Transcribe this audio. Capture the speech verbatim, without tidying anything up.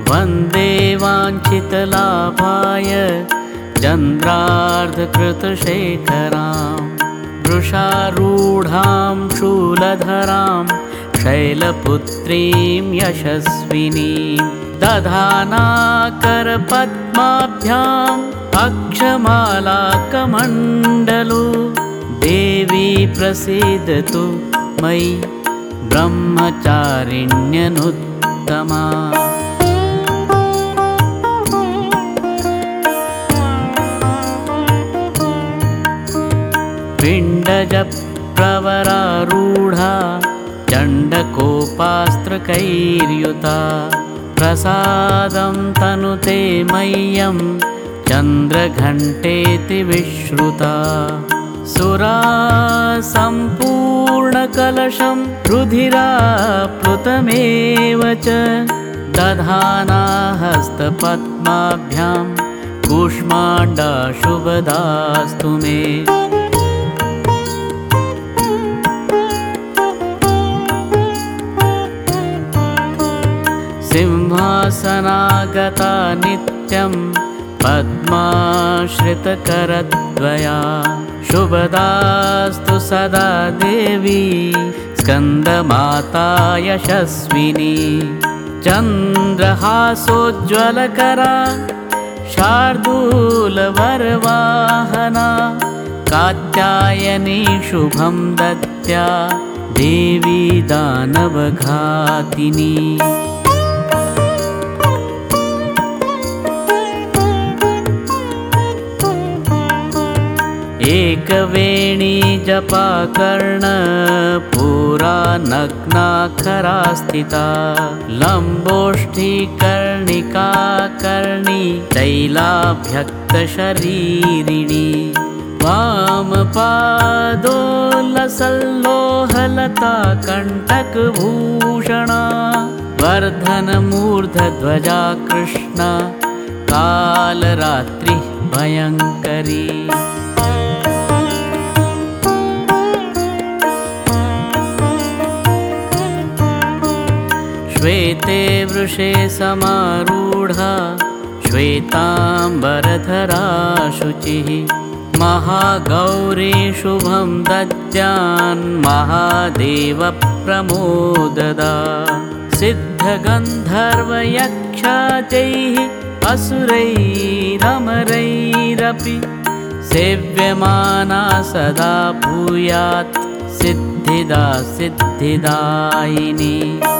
वन्दे वाञ्छितलाभाय चन्द्रार्धकृतशेखरां वृषारूढां शूलधरां शैलपुत्रीं यशस्विनीं दधानाकरपद्माभ्याम् अक्षमालाकमण्डलो देवी प्रसीदतु मयि ब्रह्मचारिण्यनुत्तमा। पिण्डजप्रवरारूढा चण्डकोपास्त्रकैर्युता प्रसादं तनुते मह्यं चन्द्रघण्टेति विश्रुता सुरा सम्पूर्णकलशं रुधिराप्लुतमेव च दधाना हस्तपद्माभ्यां कूष्माण्डा शुभदास्तु मे। सिंहासनागता नित्यं पद्माश्रितकरद्वया शुभदास्तु सदा देवी स्कन्दमाता यशस्विनी चन्द्रहासोज्ज्वलकरा शार्दूलवरवाहना कात्यायनी शुभं दत्त्या देवी दानवघातिनी। एकवेणी जपाकर्ण पुरा नग्नाखरा स्थिता लम्बोष्ठीकर्णिकाकर्णी तैलाभ्यक्तशरीरिणी वामपादोल्लसल्लोहलता कण्टकभूषणा वर्धनमूर्धध्वजा कृष्णा कालरात्रि भयङ्करी। श्वेते वृषे समारूढा श्वेताम्बरधरा शुचिः महागौरी शुभं दद्यान् महादेवप्रमोददा सिद्धगन्धर्वयक्षादैः असुरैरमरैरपि सेव्यमाना सदा भूयात् सिद्धिदा सिद्धिदायिनी।